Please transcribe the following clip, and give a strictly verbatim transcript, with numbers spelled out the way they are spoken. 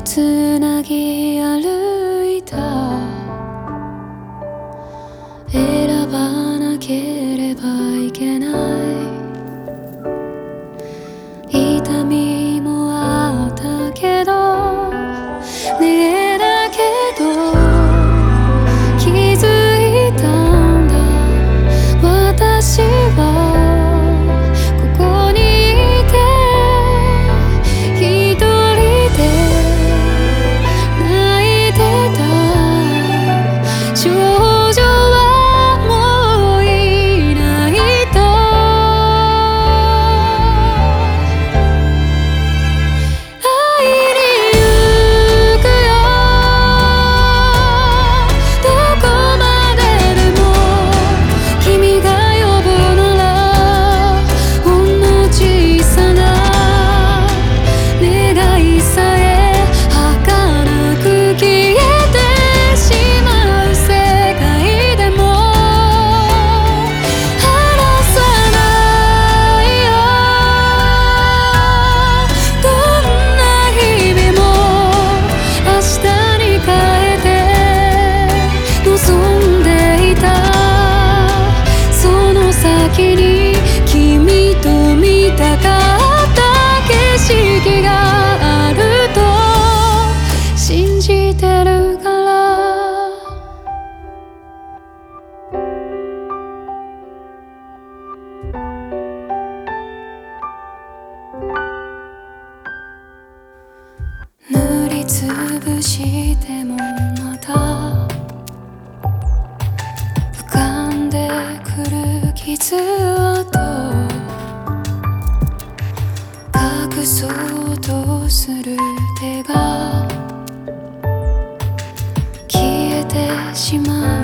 つなぎ歩いた。選ばなければいけない。痛みもあったけどねえ、だけど気づいたんだ。私はここにいて一人で泣いてた。少女はもういないと。会いに行くよ、どこまででも。君が呼ぶならほんの小さな願いさえ儚く消えてしまう世界でも離さないよ。どんな日々も明日に変えて望んでいた。その先に君と見たかった景色があると信じてるから。塗りつぶしてもまた浮かんでくる傷跡、隠そうとする手が消えてしまう。